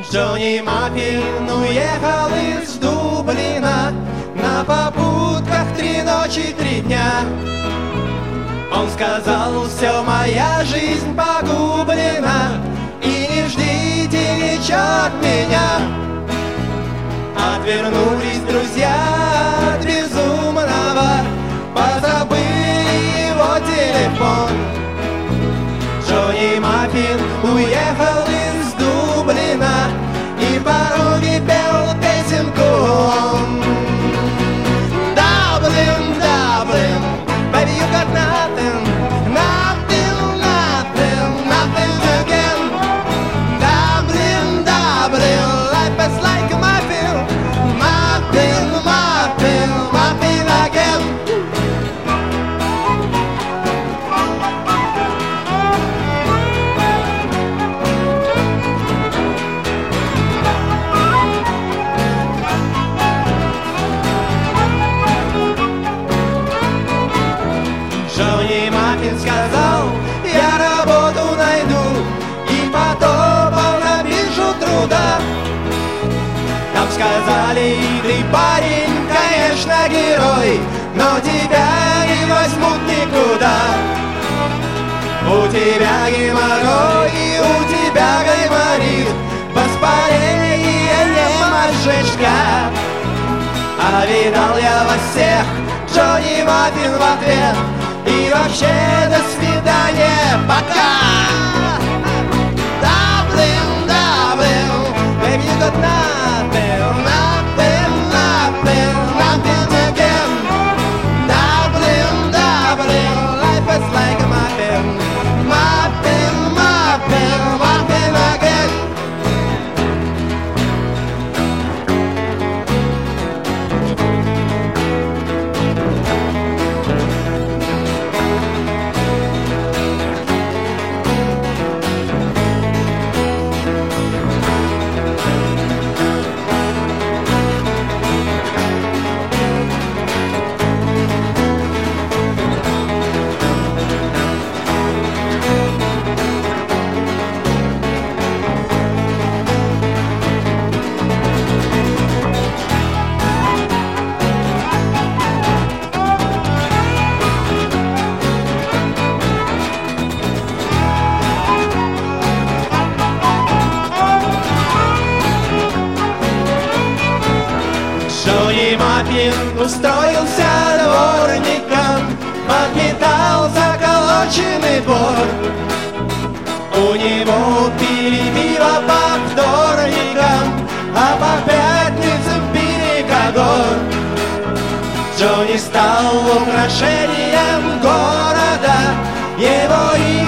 Джонни Маффин уехал из Дублина на попутках 3 ночи 3 дня. Он сказал: все, моя жизнь погублена, и не ждите ничего от меня. Отвернулись друзья от безумного, позабыли его телефон. Джонни Маффин уехал из Дублина и пороги пел песенку он. Dublin, Dublin, baby, you got nothing, nothing, nothing, nothing again. Dublin, Dublin, life is like a muffin, muffin, muffin, muffin again. Джонни Маффин сказал: я работу найду, и потопал на биржу труда. Там сказали: ты парень, конечно, герой, но тебя не возьмут никуда. У тебя геморрой, и у тебя гайморит, воспаление, немашечка. А видал я вас всех, Джонни Маффин в ответ: и вообще до свидания, пока. Dublin, Dublin, baby, you got nothing, nothing, nothing, nothing again. Dublin, Dublin, life is like a muffin, muffin, muffin, muffin again. Джонни Маффин устроился дворником, подметал заколоченный двор. У него пили пиво по вторникам, а по пятницам пили кагор. Джонни стал украшением города, его